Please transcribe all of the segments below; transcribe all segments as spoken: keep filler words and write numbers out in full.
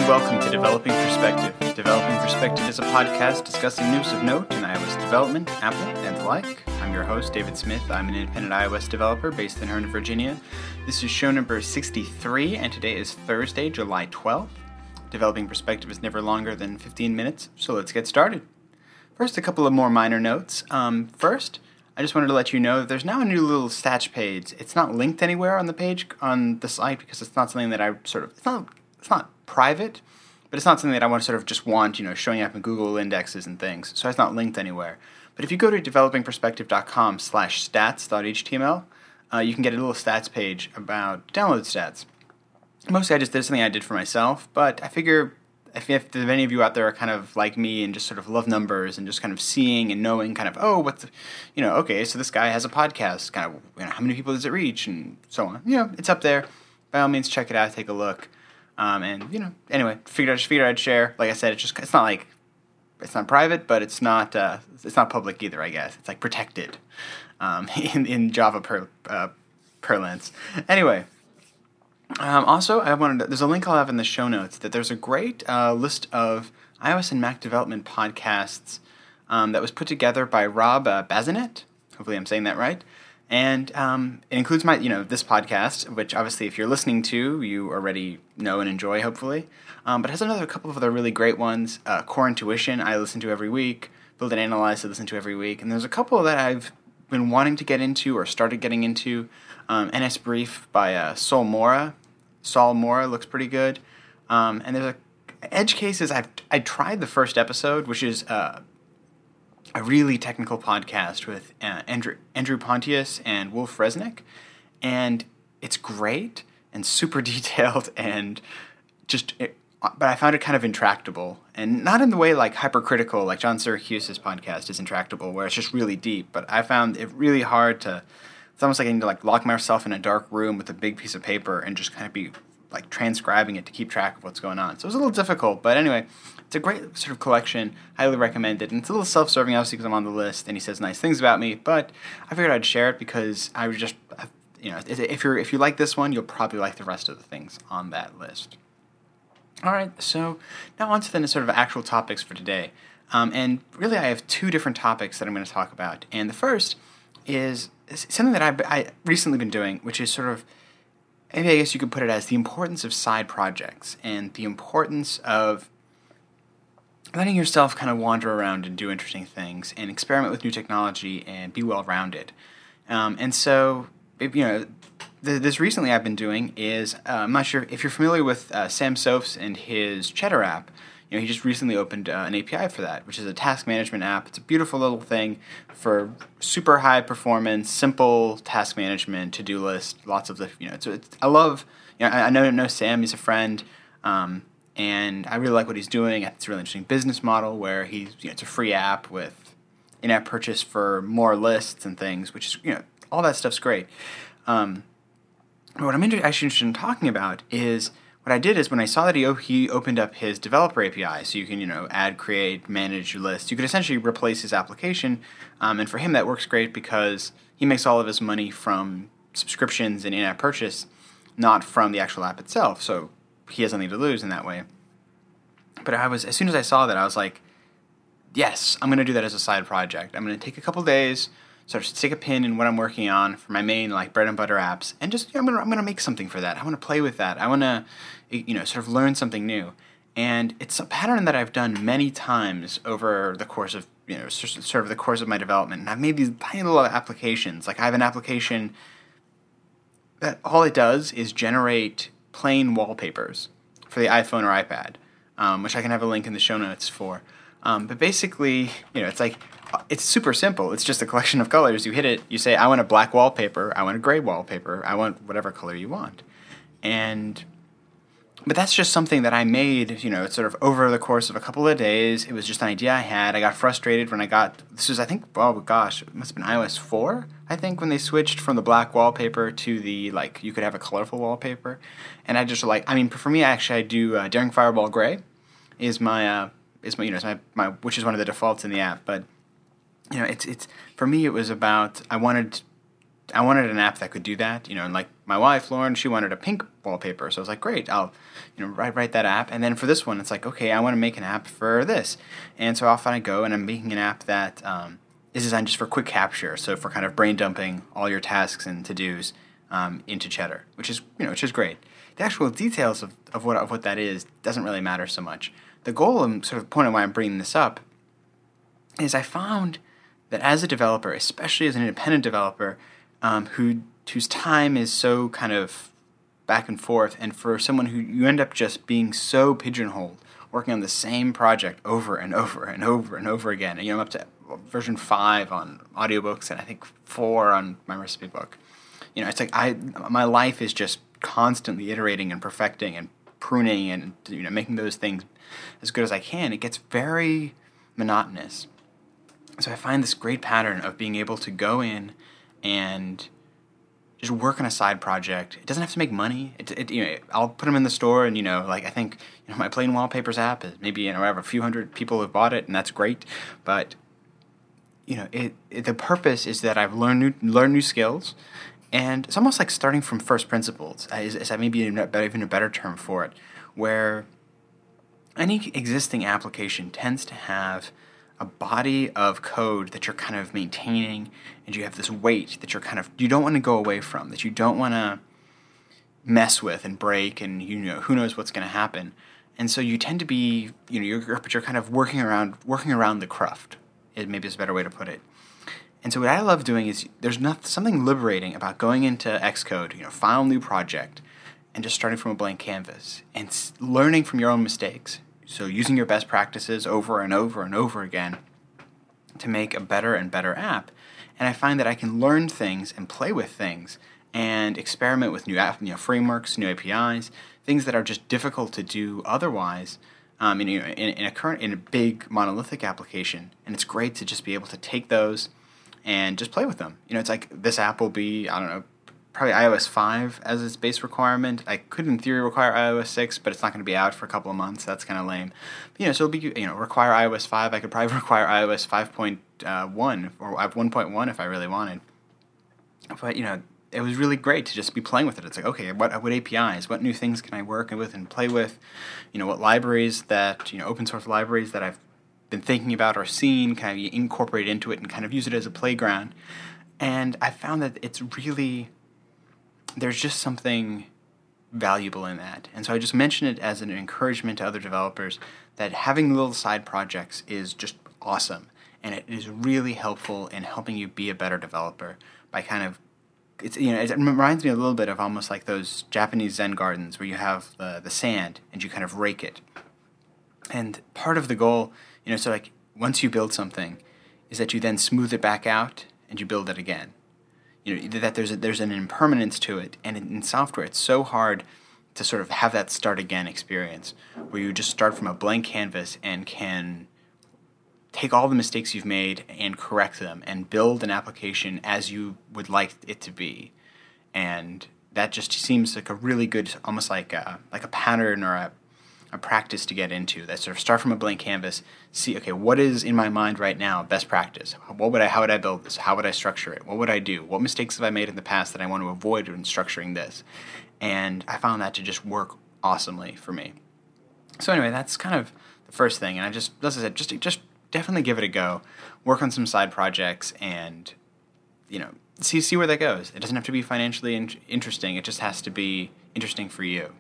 welcome to Developing Perspective. Developing Perspective is a podcast discussing news of note in iOS development, Apple, and the like. I'm your host, David Smith. I'm an independent iOS developer based in Herndon, Virginia. This is show number sixty-three, and today is Thursday, July twelfth. Developing Perspective is never longer than fifteen minutes, so let's get started. First, a couple of more minor notes. Um, first, I just wanted to let you know that there's now a new little stats page. It's not linked anywhere on the page, on the site, because it's not something that I sort of, it's not, it's not private, but it's not something that I want to sort of just want, you know, showing up in Google indexes and things. So it's not linked anywhere. But if you go to developingperspective.com slash stats.html, uh, you can get a little stats page about download stats. Mostly I just did something I did for myself, but I figure if, if any of you out there are kind of like me and just sort of love numbers and just kind of seeing and knowing kind of, oh, what's, the, you know, okay, so this guy has a podcast, kind of, you know, how many people does it reach, and so on. You know, it's up there. By all means, check it out, take a look. Um, and, you know, anyway, figured I just figured I'd share. Like I said, it's just, it's not like, it's not private, but it's not, uh, it's not public either, I guess. It's like protected um, in, in Java per, uh, parlance. Anyway. Um, also, I wanted to, there's a link I'll have in the show notes that there's a great uh, list of iOS and Mac development podcasts um, that was put together by Rob uh, Bazinet. Hopefully I'm saying that right. And um, it includes my, you know, this podcast, which obviously if you're listening to, you already know and enjoy, hopefully. Um, but it has another couple of other really great ones. Uh, Core Intuition, I listen to every week. Build and Analyze, I listen to every week. And there's a couple that I've been wanting to get into or started getting into. Um, N S Brief by uh, Sol Mora. Sol Mora looks pretty good. Um, and there's a Edge Cases. I've I tried the first episode, which is uh, a really technical podcast with uh, Andrew Andrew Pontius and Wolf Resnick, and it's great and super detailed and just. It, but I found it kind of intractable, and not in the way like hypercritical, like John Syracuse's podcast is intractable, where it's just really deep. But I found it really hard to. It's almost like I need to like lock myself in a dark room with a big piece of paper and just kind of be like transcribing it to keep track of what's going on. So it was a little difficult, but anyway, it's a great sort of collection. Highly recommend it. And it's a little self-serving, obviously, because I'm on the list and he says nice things about me. But I figured I'd share it because I was just, you know, if you're if you like this one, you'll probably like the rest of the things on that list. All right, so now on to the sort of actual topics for today. Um, and really, I have two different topics that I'm going to talk about. And the first is something that I've I recently been doing, which is sort of, maybe I guess you could put it as the importance of side projects and the importance of letting yourself kind of wander around and do interesting things and experiment with new technology and be well-rounded. Um, and so, you know, th- this recently I've been doing is, uh, I'm not sure if you're familiar with uh, Sam Soaps and his Cheddar app. You know, he just recently opened uh, an A P I for that, which is a task management app. It's a beautiful little thing for super high performance, simple task management, to-do list, lots of the, you know, it's, it's I love, you know, I, I know, know Sam, he's a friend, um, and I really like what he's doing. It's a really interesting business model where he's, you know, it's a free app with in-app purchase for more lists and things, which is, you know, all that stuff's great. Um, but what I'm inter- actually interested in talking about is what I did is when I saw that he, o- he opened up his developer A P I, so you can, you know, add, create, manage your list. You could essentially replace his application, um, and for him that works great because he makes all of his money from subscriptions and in-app purchase, not from the actual app itself. So he has nothing to lose in that way. But I was, as soon as I saw that, I was like, yes, I'm going to do that as a side project. I'm going to take a couple days, sort of stick a pin in what I'm working on for my main like bread and butter apps, and just, you know, I'm gonna I'm gonna make something for that. I want to play with that. I want to, you know, sort of learn something new. And it's a pattern that I've done many times over the course of, you know, sort of the course of my development. And I've made these tiny little applications. Like I have an application that all it does is generate plain wallpapers for the iPhone or iPad, um, which I can have a link in the show notes for. Um, but basically, you know, it's like, it's super simple. It's just a collection of colors. You hit it, you say, I want a black wallpaper, I want a gray wallpaper, I want whatever color you want. And, but that's just something that I made, you know, sort of over the course of a couple of days. It was just an idea I had. I got frustrated when I got, this was, I think, oh gosh, it must have been i O S four, I think, when they switched from the black wallpaper to the, like, you could have a colorful wallpaper. And I just like, I mean, for me, actually, I do uh, Daring Fireball Gray is my, uh, is my, you know, is my, my, which is one of the defaults in the app, but you know, it's it's for me. It was about I wanted I wanted an app that could do that, you know, and like my wife, Lauren, she wanted a pink wallpaper. So I was like, great, I'll, you know, write, write that app. And then for this one, it's like, okay, I want to make an app for this. And so off I go, and I'm making an app that um, is designed just for quick capture. So for kind of brain dumping all your tasks and to-dos um, into Cheddar, which is, you know, which is great. The actual details of, of what of what that is doesn't really matter so much. The goal and sort of the point of why I'm bringing this up is I found that as a developer, especially as an independent developer, Um, who whose time is so kind of back and forth, and for someone who you end up just being so pigeonholed, working on the same project over and over and over and over again. And, you know, I'm up to version five on audiobooks, and I think four on my recipe book. You know, it's like I my life is just constantly iterating and perfecting and pruning and, you know, making those things as good as I can. It gets very monotonous. So I find this great pattern of being able to go in and just work on a side project. It doesn't have to make money. It, it, you know, I'll put them in the store, and, you know, like I think, you know, my Plain Wallpapers app is maybe, you know, I have a few hundred people who've bought it, and that's great. But, you know, it, it the purpose is that I've learned new learned new skills, and it's almost like starting from first principles. Uh, is, is maybe even a better term for it, where any existing application tends to have a body of code that you're kind of maintaining, and you have this weight that you're kind of, you don't want to go away from, that you don't want to mess with and break, and, you know, who knows what's going to happen. And so you tend to be, you know, you're, but you're kind of working around, working around the cruft, it maybe is a better way to put it. And so what I love doing is, there's not, something liberating about going into Xcode, you know, file new project, and just starting from a blank canvas, and learning from your own mistakes. So using your best practices over and over and over again to make a better and better app. And I find that I can learn things and play with things and experiment with new app, you know, frameworks, new A P Is, things that are just difficult to do otherwise um, in, in, in a current in a big monolithic application. And it's great to just be able to take those and just play with them. You know, it's like this app will be, I don't know, probably i O S five as its base requirement. I could, in theory, require i O S six, but it's not going to be out for a couple of months. That's kind of lame. But, you know, so it'll be, you know, require i O S five. I could probably require i O S five point one or one point one if I really wanted. But, you know, it was really great to just be playing with it. It's like, okay, what what A P Is, what new things can I work with and play with? You know, what libraries that, you know, open source libraries that I've been thinking about or seen, kind of incorporate into it and kind of use it as a playground. And I found that it's really, there's just something valuable in that. And so I just mention it as an encouragement to other developers that having little side projects is just awesome. And it is really helpful in helping you be a better developer by kind of, it's, you know, it reminds me a little bit of almost like those Japanese Zen gardens where you have the, the sand and you kind of rake it. And part of the goal, you know, so like once you build something is that you then smooth it back out and you build it again. You know, that there's a, there's an impermanence to it, and in, in software it's so hard to sort of have that start again experience where you just start from a blank canvas and can take all the mistakes you've made and correct them and build an application as you would like it to be. And that just seems like a really good, almost like a, like a pattern or a a practice to get into, that sort of start from a blank canvas, see, okay, what is in my mind right now best practice? What would I, how would I build this? How would I structure it? What would I do? What mistakes have I made in the past that I want to avoid in structuring this? And I found that to just work awesomely for me. So anyway, that's kind of the first thing. And I just, as I said, just, just definitely give it a go. Work on some side projects and, you know, see, see where that goes. It doesn't have to be financially in- interesting. It just has to be interesting for you.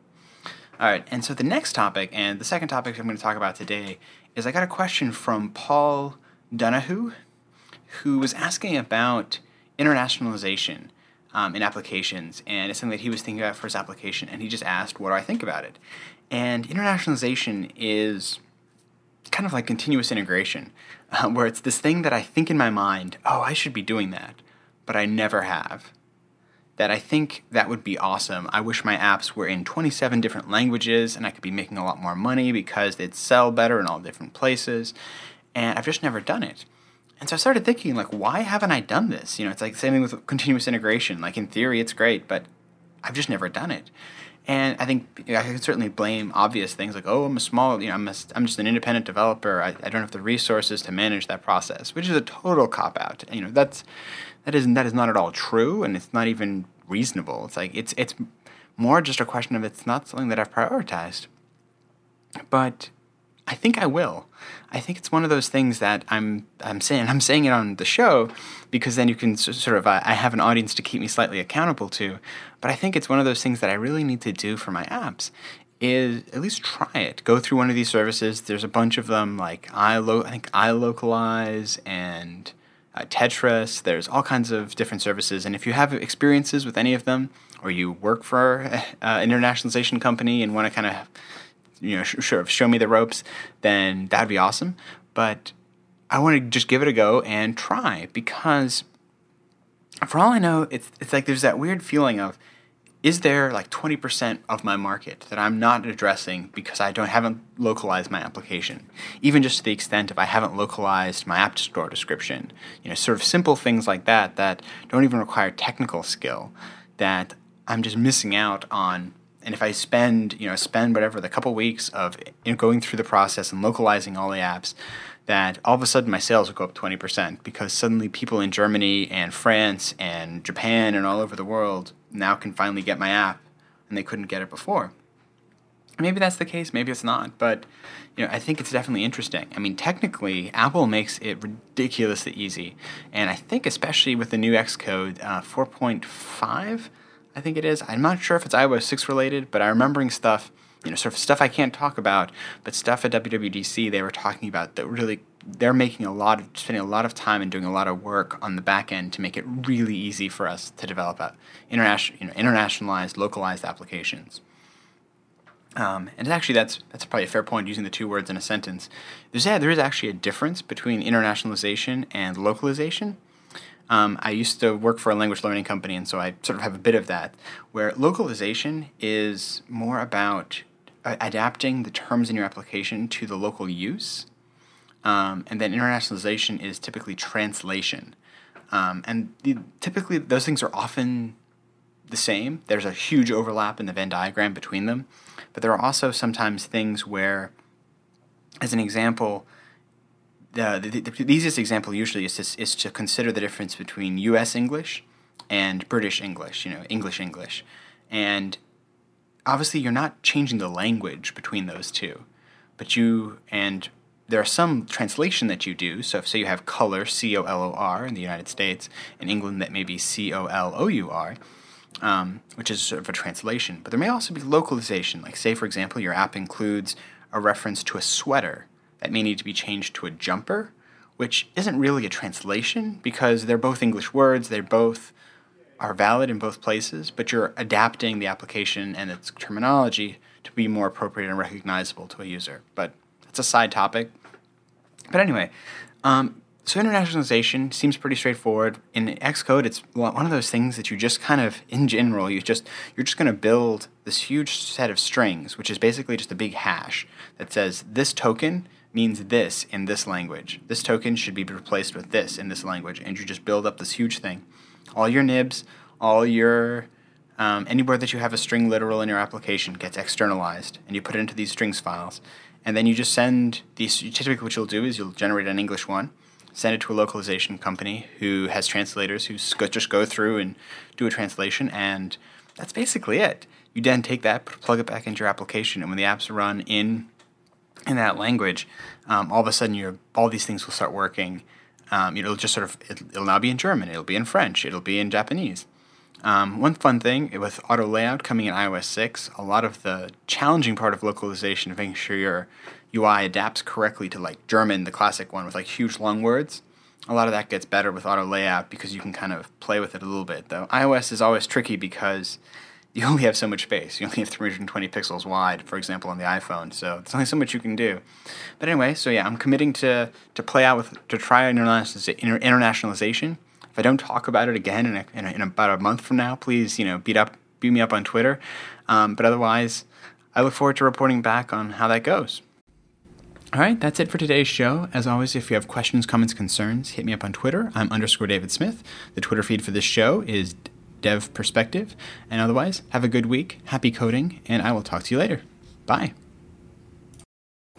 All right, and so the next topic, and the second topic I'm going to talk about today, is I got a question from Paul Donahue, who was asking about internationalization um, in applications, and it's something that he was thinking about for his application, and he just asked, what do I think about it? And internationalization is kind of like continuous integration, uh, where it's this thing that I think in my mind, oh, I should be doing that, but I never have. That I think that would be awesome. I wish my apps were in twenty-seven different languages and I could be making a lot more money because they'd sell better in all different places. And I've just never done it. And so I started thinking, like, why haven't I done this? You know, it's like the same thing with continuous integration. Like, in theory, it's great, but I've just never done it. And I think you know, I can certainly blame obvious things like, oh, I'm a small, you know, I'm, a, I'm just an independent developer. I, I don't have the resources to manage that process, which is a total cop-out. You know, that's that is that is not at all true, and it's not even reasonable. It's like it's it's more just a question of it's not something that I've prioritized. But I think I will. I think it's one of those things that I'm I'm saying I'm saying it on the show because then you can sort of I have an audience to keep me slightly accountable to. But I think it's one of those things that I really need to do for my apps is at least try it. Go through one of these services. There's a bunch of them like iLo- I think iLocalize and uh, Tetris. There's all kinds of different services. And if you have experiences with any of them or you work for an internationalization company and want to kind of you know, sh- sure, show me the ropes, then that'd be awesome. But I want to just give it a go and try because for all I know, it's it's like there's that weird feeling of, is there like twenty percent of my market that I'm not addressing because I don't haven't localized my application? Even just to the extent if I haven't localized my app store description, you know, sort of simple things like that that don't even require technical skill that I'm just missing out on. And if I spend, you know, spend whatever, the couple weeks of you know, going through the process and localizing all the apps, that all of a sudden my sales will go up twenty percent because suddenly people in Germany and France and Japan and all over the world now can finally get my app and they couldn't get it before. Maybe that's the case, maybe it's not, but you know, I think it's definitely interesting. I mean, technically, Apple makes it ridiculously easy, and I think especially with the new Xcode uh, four point five, I think it is. I'm not sure if it's iOS six related, but I'm remembering stuff, you know, sort of stuff I can't talk about, but stuff at W W D C they were talking about that really, they're making a lot of, spending a lot of time and doing a lot of work on the back end to make it really easy for us to develop a international, you know, internationalized, localized applications. Um, and actually, that's that's probably a fair point using the two words in a sentence. There's yeah, there is actually a difference between internationalization and localization. Um, I used to work for a language learning company, and so I sort of have a bit of that, where localization is more about uh, adapting the terms in your application to the local use, um, and then internationalization is typically translation. Um, and the, typically, those things are often the same. There's a huge overlap in the Venn diagram between them, but there are also sometimes things where, as an example, The, the, the easiest example usually is to, is to consider the difference between U S English and British English, you know, English English. And obviously you're not changing the language between those two, but you, and there are some translation that you do. So if, say you have color, C O L O R in the United States, in England that may be C O L O U R, um, which is sort of a translation. But there may also be localization, like say, for example, your app includes a reference to a sweater that may need to be changed to a jumper, which isn't really a translation because they're both English words, they both are valid in both places, but you're adapting the application and its terminology to be more appropriate and recognizable to a user. But that's a side topic. But anyway, um, so internationalization seems pretty straightforward. In Xcode, it's one of those things that you just kind of, in general, you just, you're just going to build this huge set of strings, which is basically just a big hash that says this token means this in this language. This token should be replaced with this in this language, and you just build up this huge thing. All your nibs, all your, um, anywhere that you have a string literal in your application gets externalized, and you put it into these strings files. And then you just send these, typically what you'll do is you'll generate an English one, send it to a localization company who has translators who just go through and do a translation, and that's basically it. You then take that, plug it back into your application, and when the apps run in in that language, um, all of a sudden you're, all these things will start working. Um, it'll just sort of, it, it'll now be in German, it'll be in French, it'll be in Japanese. Um, one fun thing, with auto layout coming in iOS six, a lot of the challenging part of localization, of making sure your U I adapts correctly to like German, the classic one with like huge long words, a lot of that gets better with auto layout because you can kind of play with it a little bit. Though iOS is always tricky because you only have so much space. You only have three hundred twenty pixels wide, for example, on the iPhone. So there's only so much you can do. But anyway, so yeah, I'm committing to to play out with, to try internationalization. If I don't talk about it again in, a, in, a, in about a month from now, please, you know, beat up, beat me up on Twitter. Um, but otherwise, I look forward to reporting back on how that goes. All right, that's it for today's show. As always, if you have questions, comments, concerns, hit me up on Twitter. I'm underscore David Smith. The Twitter feed for this show is dev perspective. And otherwise, have a good week, happy coding, and I will talk to you later. Bye.